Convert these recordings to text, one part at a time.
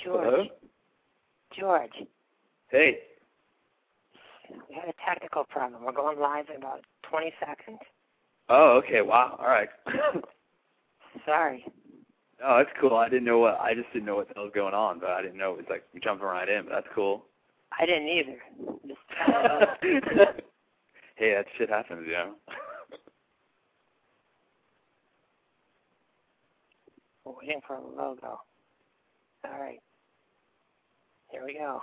George. Hello? George. Hey. We had a technical problem. We're going live in about 20 seconds. Oh, okay. Wow. All right. Sorry. Oh, that's cool. I just didn't know what the hell was going on, but I didn't know it was like jumping right in, but that's cool. I didn't either. Hey, that shit happens, you know. We're waiting for a logo. All right. Here we go.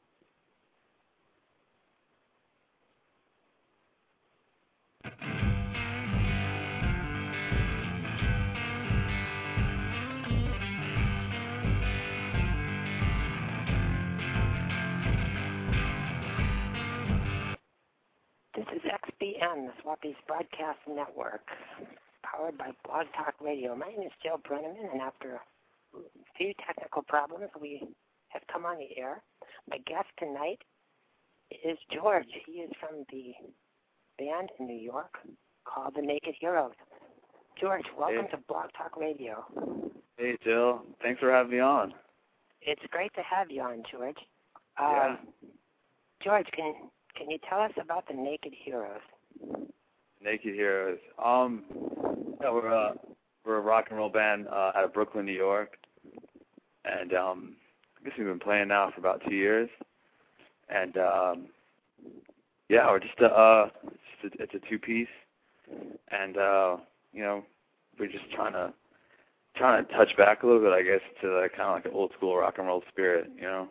This is XBN, the Swappies Broadcast Network, powered by Blog Talk Radio. My name is Joe Brenneman, and after a few technical problems, we have come on the air. My guest tonight is George. He is from the band in New York called The Naked Heroes. George, welcome to Blog Talk Radio. Hey, Jill. Thanks for having me on. It's great to have you on, George. Yeah. George, can you tell us about the Naked Heroes? Naked Heroes. Yeah, we're a rock and roll band out of Brooklyn, New York, and I guess we've been playing now for about 2 years, and yeah, we're just it's a two-piece, and you know, we're just trying to touch back a little bit, I guess, to kind of like an old school rock and roll spirit, you know.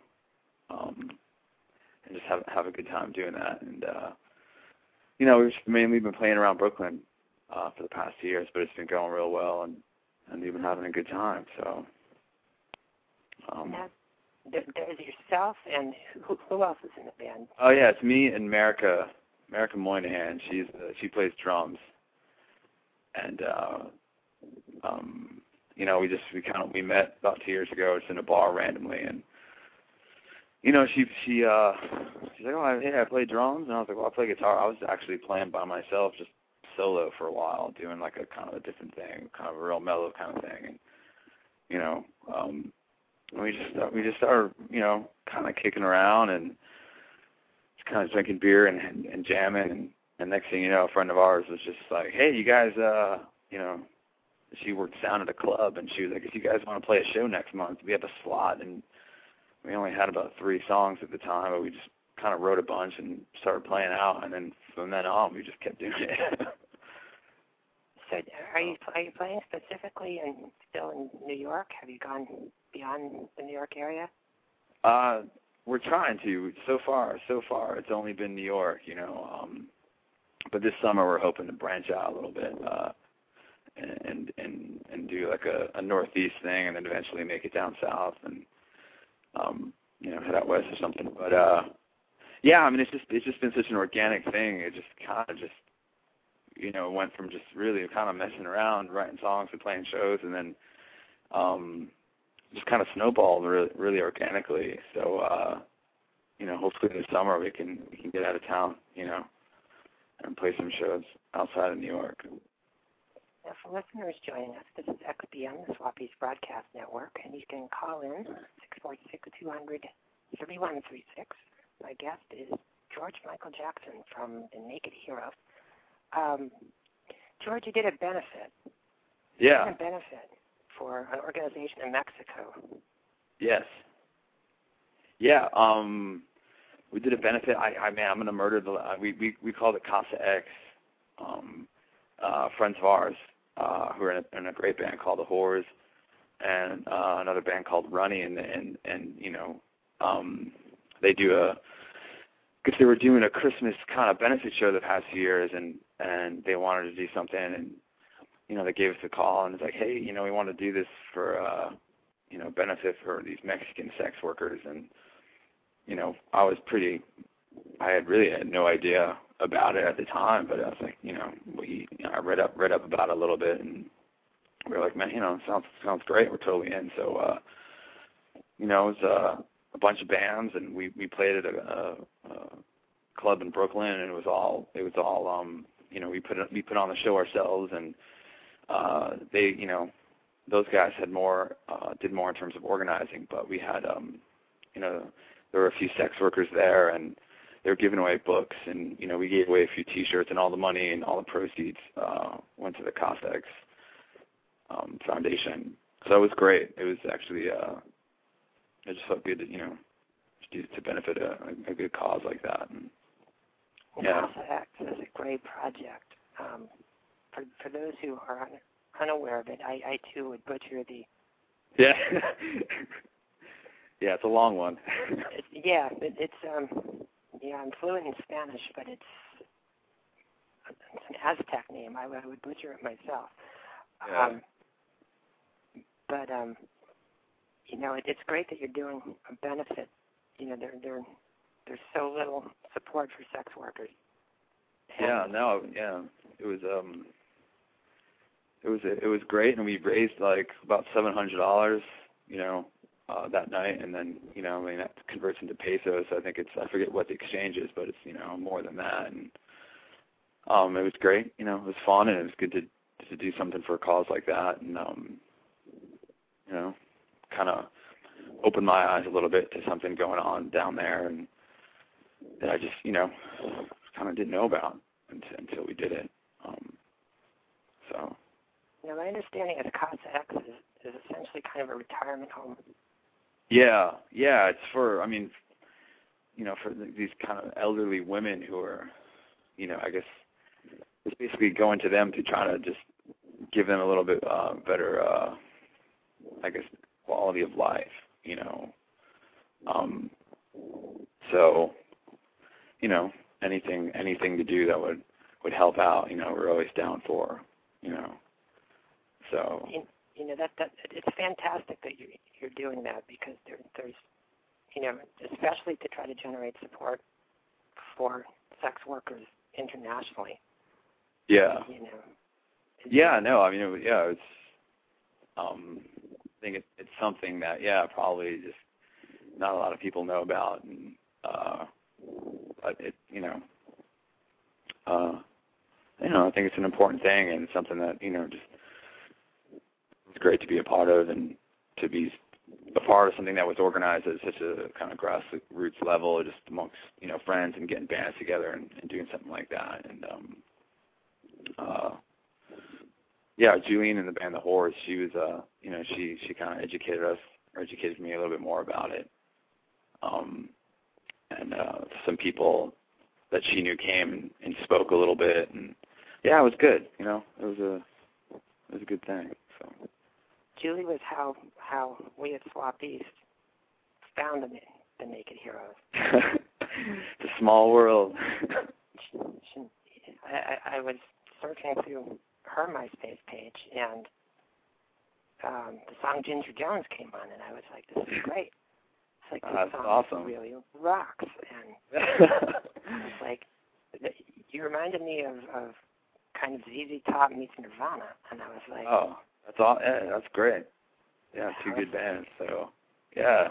And just have a good time doing that. And, you know, we've mainly been playing around Brooklyn for the past 2 years, but it's been going real well, and we've been having a good time. So, there's yourself, and who else is in the band? Oh, yeah, it's me and America Moynihan. She plays drums. And, you know, we met about 2 years ago. It's in a bar randomly, and you know, she's like, oh, hey, I play drums, and I was like, well, I play guitar. I was actually playing by myself, just solo for a while, doing like a kind of a different thing, kind of a real mellow kind of thing, and you know, we just started, you know, kind of kicking around and just kind of drinking beer and jamming, and next thing you know, a friend of ours was just like, hey, you guys, you know, she worked sound at a club, and she was like, if you guys want to play a show next month, we have a slot, and we only had about 3 songs at the time, but we just kind of wrote a bunch and started playing out, and then from then on, we just kept doing it. So are you playing specifically still in New York? Have you gone beyond the New York area? We're trying to. So far, it's only been New York, you know. But this summer, we're hoping to branch out a little bit and do like a Northeast thing, and then eventually make it down south and you know, head out west or something. But yeah, I mean, it's just been such an organic thing. It just kind of you know, went from just really kind of messing around, writing songs and playing shows, and then just kind of snowballed really organically. So you know, hopefully this summer we can get out of town, you know, and play some shows outside of New York. Now, for listeners joining us, this is XBN, the Swappies Broadcast Network, and you can call in 646-200-3136. My guest is George Michael Jackson from The Naked Heroes. George, you did a benefit. Yeah. You did a benefit for an organization in Mexico. Yes. Yeah. We did a benefit. I'm going to murder we called it Casa X. Friends of ours who are in a great band called The Whores, and another band called Runny, and you know, they do because they were doing a Christmas kind of benefit show the past few years, and they wanted to do something, and you know, they gave us a call, and it's like, hey, you know, we want to do this for you know, benefit for these Mexican sex workers, and you know, I really had no idea about it at the time, but I was like, you know, I read up about it a little bit, and we were like, man, you know, sounds great. We're totally in. So, you know, it was a bunch of bands, and we played at a club in Brooklyn, and it was all you know, we put on the show ourselves, and they, you know, those guys had more, did more in terms of organizing, but we had, there were a few sex workers there, and they were giving away books, and, we gave away a few T-shirts, and all the money and all the proceeds went to the Cossacks Foundation. So it was great. It was actually, it just felt good to benefit a good cause like that. And, yeah. Cossacks is a great project. For those who are unaware of it, I too would butcher the. Yeah. Yeah, it's a long one. I'm fluent in Spanish, but it's an Aztec name. I would butcher it myself. Yeah. It's great that you're doing a benefit. There's so little support for sex workers. It was great, and we raised like about $700, that night, and then that converts into pesos. So I think I forget what the exchange is, but it's more than that, and it was great. It was fun, and it was good to do something for a cause like that, and kind of opened my eyes a little bit to something going on down there, and that I just kind of didn't know about until we did it. So. Now, my understanding is Cossacks is essentially kind of a retirement home. Yeah, it's for these kind of elderly women who are, I guess it's basically going to them to try to just give them a little bit better, I guess, quality of life, So, anything to do that would help out, we're always down for, So. That it's fantastic that you're doing that, because there's especially to try to generate support for sex workers internationally. Yeah. Yeah. No. I mean, it's. I think it's something that probably just not a lot of people know about, and but it I think it's an important thing, and it's something that just. It's great to be a part of, and to be a part of something that was organized at such a kind of grassroots level, just amongst friends, and getting bands together and doing something like that. And Julian in the band The Whores, she was she kind of educated me a little bit more about it. And some people that she knew came and spoke a little bit, and it was good. It was a good thing. So. Julie was how we at Swap East found the Naked Heroes. It's a small world. I was searching through her MySpace page, and the song Ginger Jones came on, and I was like, this is great. It's like, this song awesome. Really rocks. And I was like, you reminded me of kind of ZZ Top meets Nirvana, and I was like, oh. That's all. Yeah, that's great. Yeah, two good bands. So, yeah.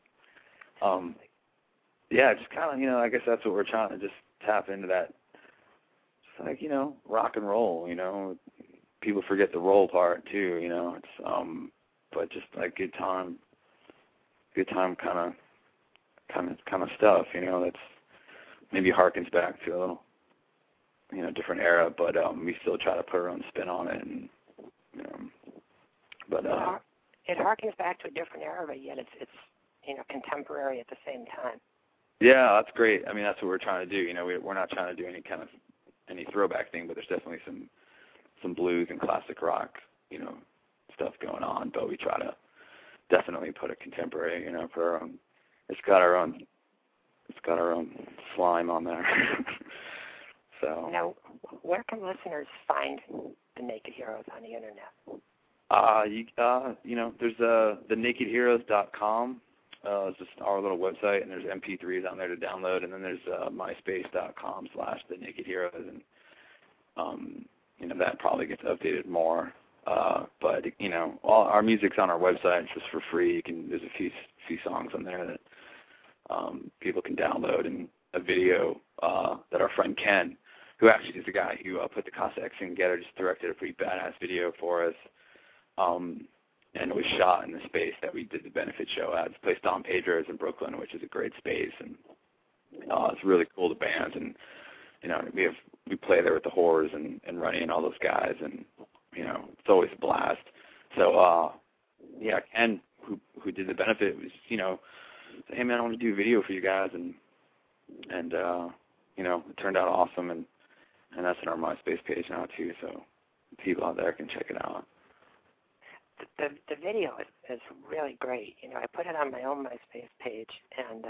Just kind of, I guess that's what we're trying to just tap into, that. Just like, rock and roll. People forget the roll part too. It's but just like good time kind of stuff. That's maybe harkens back to a little, different era, but we still try to put our own spin on it, and. But it harkens back to a different era, but yet it's contemporary at the same time. Yeah, that's great. I mean, that's what we're trying to do. We're not trying to do any throwback thing, but there's definitely some blues and classic rock, stuff going on. But we try to definitely put a contemporary, put our own. It's got our own slime on there. So. Now, where can listeners find the Naked Heroes on the internet? There's thenakedheroes.com. It's just our little website, and there's MP3s on there to download, and then there's myspace.com/thenakedheroes, and that probably gets updated more. But all our music's on our website. It's just for free. There's a few songs on there that people can download, and a video that our friend Ken, who actually is the guy who put the Cossacks thing together, just directed a pretty badass video for us. and it was shot in the space that we did the benefit show at. It's a place Don Pedro's in Brooklyn, which is a great space, and it's really cool, the bands, and we play there with the Whores and Runny and all those guys, and it's always a blast. So Ken, who did the benefit, was said, hey man, I want to do a video for you guys, and it turned out awesome, and that's on our MySpace page now too, so people out there can check it out. The video is really great. I put it on my own MySpace page, and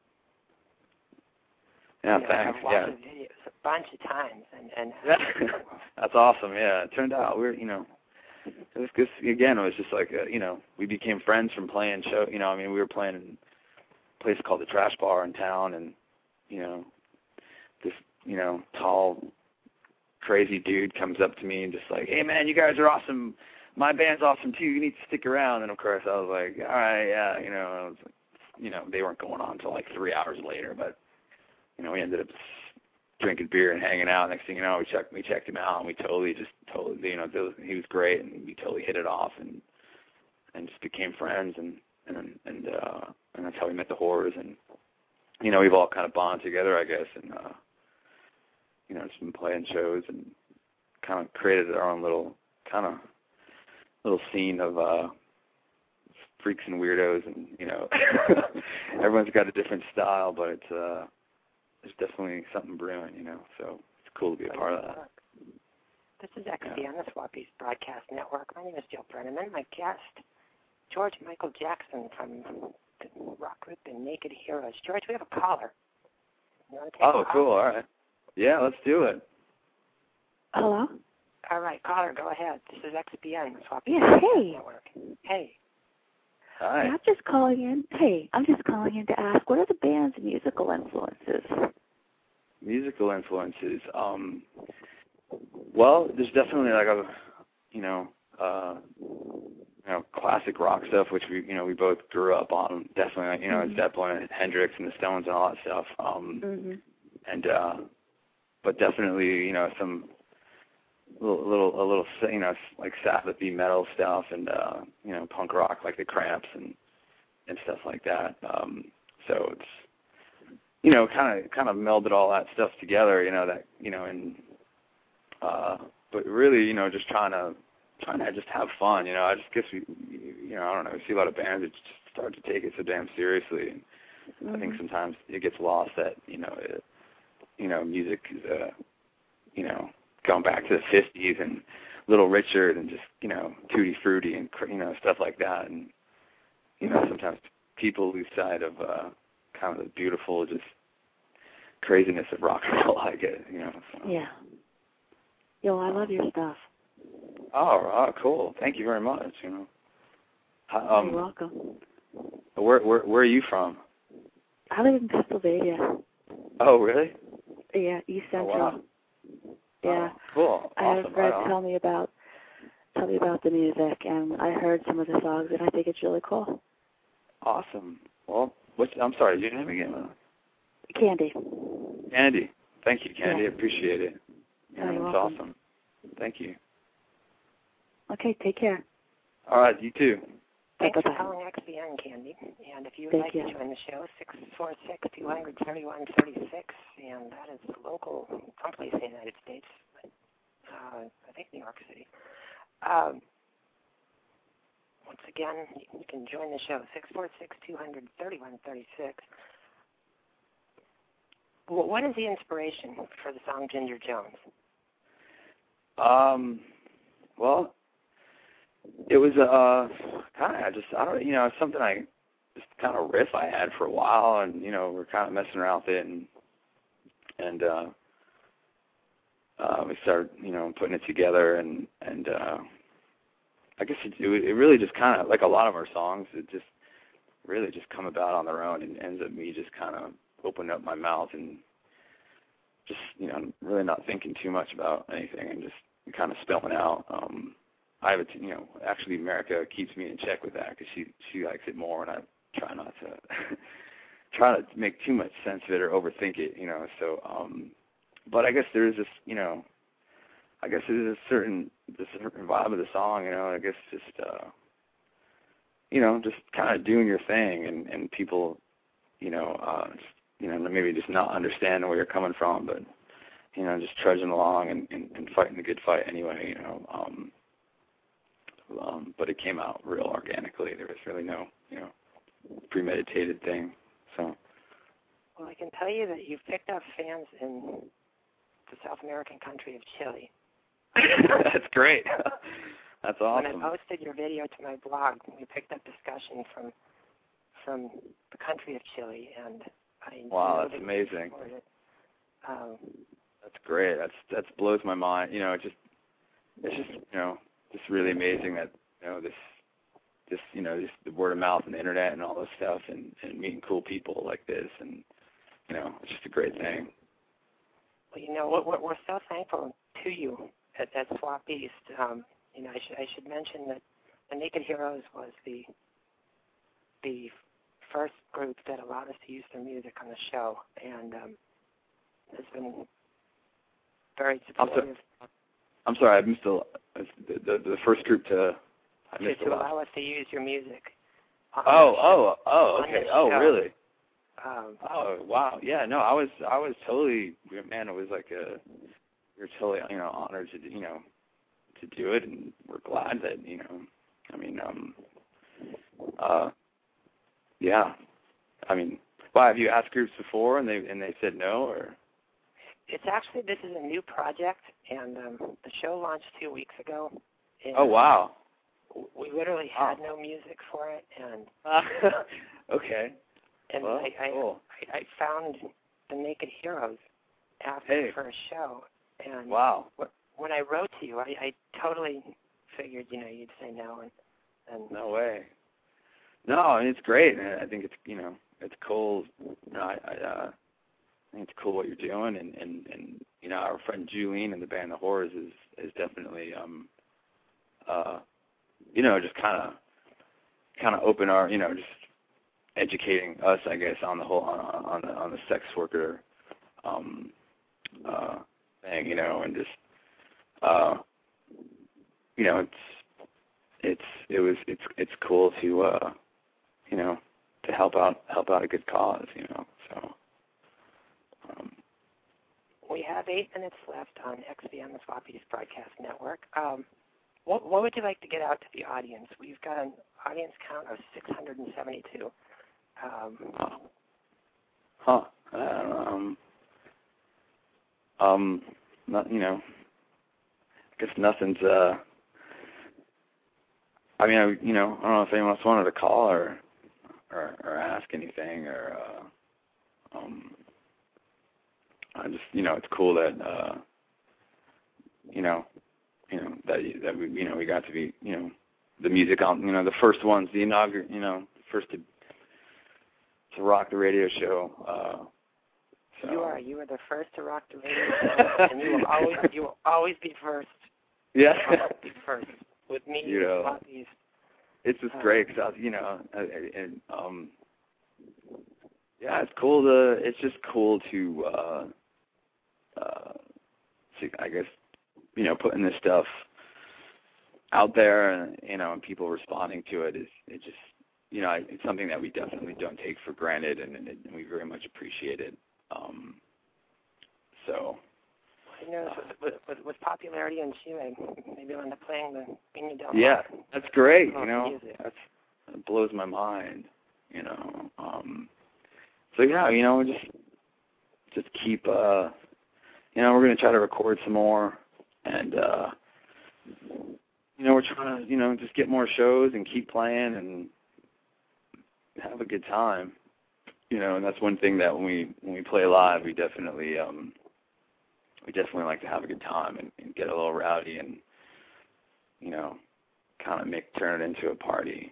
thanks. I've watched the videos a bunch of times, and that's awesome. Yeah, it turned out it was just, again, it was just like we became friends from playing show. We were playing in a place called the Trash Bar in town, and this tall, crazy dude comes up to me and just like, hey man, you guys are awesome. My band's awesome too. You need to stick around. And of course, I was like, all right, yeah. I was like, they weren't going on until like 3 hours later, but we ended up drinking beer and hanging out. Next thing you know, we checked him out, and we totally, he was great, and we totally hit it off, and just became friends, and that's how we met the Whores, and we've all kind of bonded together, I guess, and just been playing shows and kind of created our own little scene of freaks and weirdos, and everyone's got a different style, but it's there's definitely something brewing, so it's cool to be a part of that. This is XBN, the Swappies Broadcast Network. My name is Joe Brenneman. My guest, George Michael Jackson from the rock group The Naked Heroes. George, we have a caller. You want to take a call? Cool, all right. Yeah, let's do it. Hello? All right, caller, go ahead. This is XBN, the Swappies Yeah, Broadcast hey. Network. Hey. Hi. I'm just calling in. Hey, I'm just calling in to ask, what are the band's musical influences? Musical influences. Well, there's definitely like classic rock stuff, which we both grew up on. Definitely, Zeppelin and Hendrix and the Stones and all that stuff. And but definitely, some little like Sabbath-y metal stuff, and punk rock like the Cramps and stuff like that. So it's kind of melded all that stuff together, but really, just trying to just have fun, I just guess we I don't know, we see a lot of bands that just start to take it so damn seriously, and I think sometimes it gets lost that music is going back to the 50s and Little Richard and just Tutti Frutti and stuff like that, and sometimes people lose sight of kind of the beautiful just craziness of rock and roll, I guess, So. Yeah. Yo, I love your stuff. Oh, cool. Thank you very much. You're welcome. Where are you from? I live in Pennsylvania. Oh, really? Yeah, East Central. Oh, wow. Yeah. Oh, cool. Awesome. I have Fred tell me about the music, and I heard some of the songs, and I think it's really cool. Awesome. Well, I'm sorry, your name again? Candy. Candy. Thank you, Candy. Yeah. I appreciate it. Yeah, You're that's welcome. awesome. Thank you. Okay, take care. All right, you too. Thanks for Bye-bye. calling XBN, Candy. And if you would like to join the show, 646-200-3136, and that is local, someplace in the United States, I think New York City. Once again, you can join the show, 646-200-3136. What is the inspiration for the song Ginger Jones? Well, it was something I just kind of riff I had for a while, and we're kind of messing around with it, and we started putting it together, and I guess it really just kind of, like a lot of our songs, it just really just come about on their own, and ends up me just kind of opening up my mouth and just really not thinking too much about anything, and just kind of spelling out. I have actually America keeps me in check with that, because she likes it more, and I try not to make too much sense of it or overthink it, So, but I guess there's this, I guess there's a certain vibe of the song, I guess just just kind of doing your thing, and people, maybe just not understanding where you're coming from, but just trudging along and fighting the good fight anyway. But it came out real organically. There was really no, premeditated thing. So. Well, I can tell you that you've picked up fans in the South American country of Chile. That's great. That's awesome. When I posted your video to my blog, we picked up discussion from the country of Chile, and wow, that's amazing. That's great. That blows my mind. It's just really amazing that this the word of mouth and the internet and all this stuff, and meeting cool people like this, and it's just a great thing. Well, we're so thankful to you at Swap East. I should mention that the Naked Heroes was the first group that allowed us to use their music on the show, and has been very supportive. I'm sorry, I missed the first group to allow us to use your music. Okay. Oh, really? Oh, wow. Yeah, no, I was totally, man, it was like you're totally, honored to, to do it, and we're glad that, yeah. Why, have you asked groups before and they said no, or? It's actually, this is a new project, and the show launched 2 weeks ago. Oh, wow. We literally had no music for it, and okay. And well, cool. I found the Naked Heroes after the first show, and wow. When I wrote to you, I totally figured you'd say no, and no way. No, it's great. I think it's it's cool. I think it's cool what you're doing, and our friend Julene and the band The Horrors is definitely just kind of open our just educating us, I guess, on the whole on the sex worker thing, and just it's cool to to help out a good cause, so. We have 8 minutes left on XBN, the Swap East Broadcast Network. What would you like to get out to the audience? We've got an audience count of 672. Not, I guess nothing's, I don't know if anyone else wanted to call or ask anything, or, I just, it's cool that, that we got to be, the music on, the first ones, the inaugural, first to rock the radio show. So. You are the first to rock the radio show, and you will always be first. Yeah. Be first with me. It's just great because yeah, it's cool to. It's just cool to. I guess putting this stuff out there, and and people responding to it is just it's something that we definitely don't take for granted, and we very much appreciate it. So. With popularity in Chile, maybe we'll end up playing the Viña del Mar. Yeah, that's great. That blows my mind. So yeah, just keep. We're going to try to record some more, and we're trying to just get more shows and keep playing and have a good time. And that's one thing that when we play live, we definitely like to have a good time and get a little rowdy and kind of turn it into a party.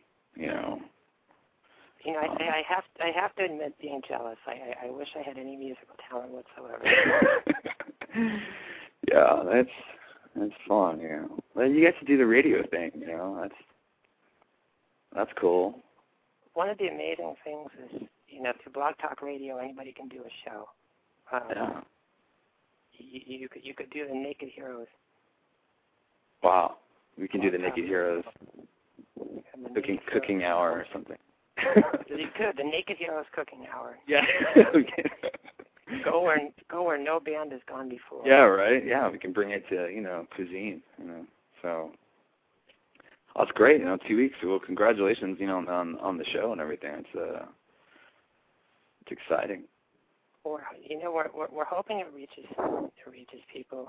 I have to admit being jealous. I wish I had any musical talent whatsoever. Yeah, that's fun. Well, you get to do the radio thing. That's cool. One of the amazing things is through Blog Talk Radio, anybody can do a show. Yeah. You could do the Naked Heroes. Wow, we can do the Naked Heroes. And the cooking hour or something. You could, the Naked Heroes cooking hour. Yeah. Go where no band has gone before. Yeah, right. Yeah, we can bring it to cuisine. So that's great. 2 weeks. Well, congratulations. On the show and everything. It's exciting. Or we're hoping it reaches people.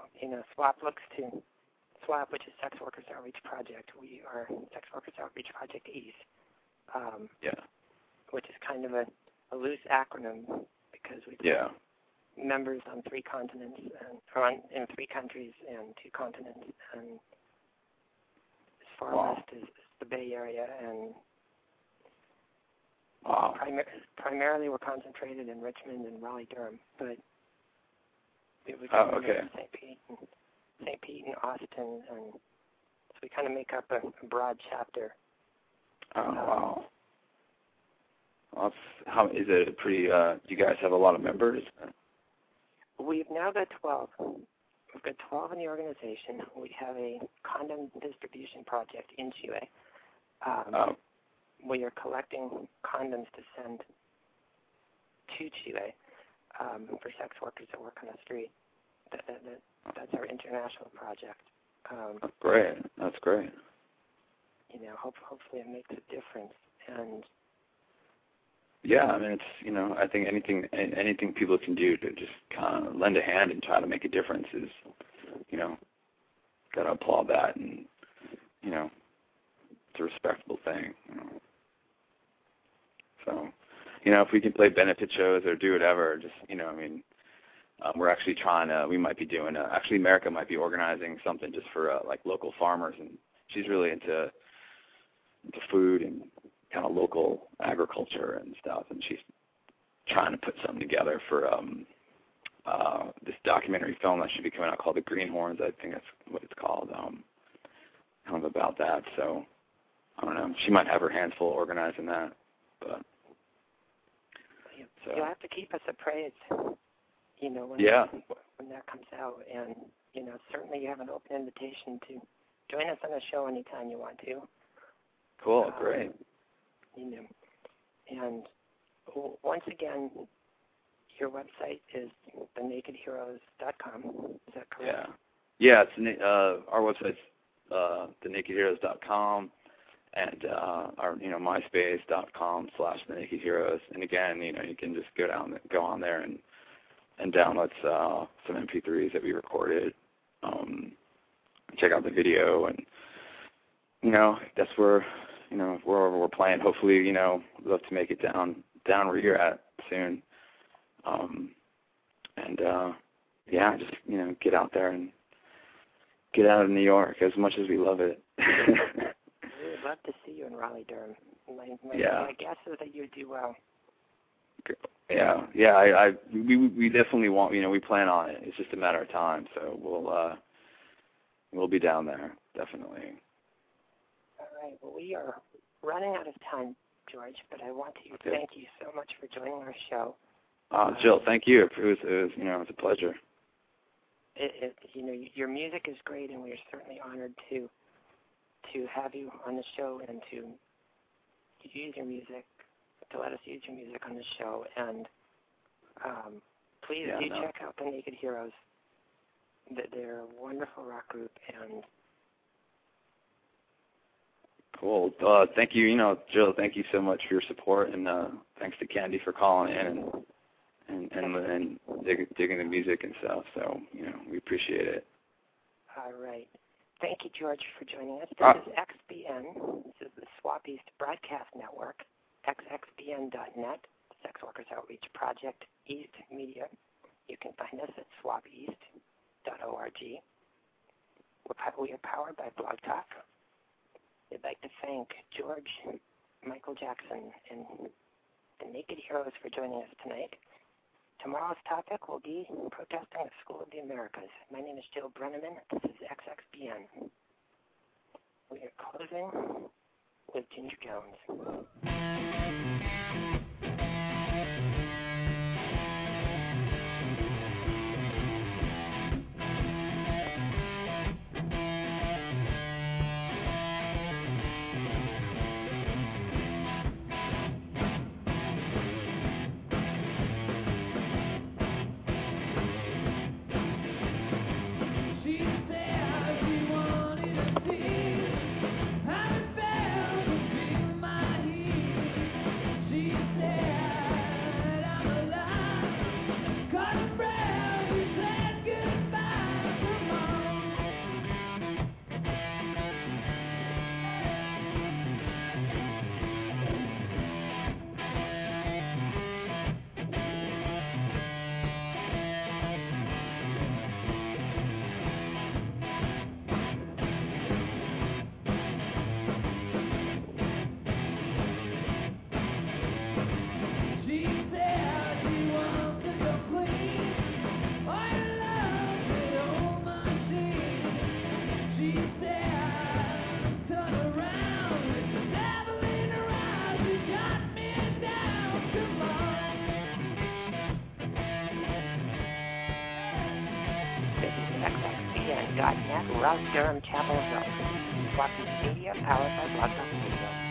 SWAP, which is Sex Workers Outreach Project. We are Sex Workers Outreach Project East. Which is kind of a loose acronym because we've got members on 3 continents, in 3 countries and 2 continents, and as far west as the Bay Area, and primarily we're concentrated in Richmond and Raleigh-Durham, but we've got St. Pete and Austin, and so we kind of make up a broad chapter. Oh, wow. Well, is it pretty, do you guys have a lot of members? We've now got 12. We've got 12 in the organization. We have a condom distribution project in Chile. We are collecting condoms to send to Chile for sex workers that work on the street. That's our international project. That's great. That's great. Hopefully it makes a difference. And yeah, I mean, it's I think anything people can do to just kind of lend a hand and try to make a difference is, got to applaud that, and it's a respectable thing. So, if we can play benefit shows or do whatever, just we're actually we might be doing actually America might be organizing something just for like local farmers, and she's really into food and kind of local agriculture and stuff, and she's trying to put something together for this documentary film that should be coming out called The Greenhorns. I think that's what it's called. Kind of about that. So I don't know. She might have her hands full organizing that, but you'll have to keep us appraised. When that comes out, and certainly you have an open invitation to join us on the show anytime you want to. Cool, great. And once again, your website is thenakedheroes.com. Is that correct? Yeah. It's our website's thenakedheroes.com, and our myspace.com/thenakedheroes. And again, you can just go on there and download some MP3s that we recorded. Check out the video, and that's where. Wherever we're playing, hopefully, we'd love to make it down where you're at soon. Just, get out there and get out of New York as much as we love it. We would love to see you in Raleigh-Durham. My guess is that you do well. Yeah. We definitely want, we plan on it. It's just a matter of time, so we'll be down there, definitely. All right. Well, we are running out of time, George, but I want to thank you so much for joining our show. Jill, thank you. It was it's a pleasure. Your music is great, and we are certainly honored to have you on the show and to use your music, to let us use your music on the show. And please check out the Naked Heroes. They're a wonderful rock group, and cool. Thank you. Jill, thank you so much for your support, and thanks to Candy for calling in and digging the music and stuff. So, we appreciate it. All right. Thank you, George, for joining us. This is XBN. This is the SWAP East Broadcast Network, xxbn.net, Sex Workers Outreach Project East Media. You can find us at swapeast.org. We are powered by Blog Talk. I'd like to thank George, Michael Jackson, and the Naked Heroes for joining us tonight. Tomorrow's topic will be protesting the School of the Americas. My name is Jill Brenneman. This is XXBN. We are closing with Ginger Jones. Rouse Durham, Chapel Hill. Swappies Media, powered by Blog Talk Radio.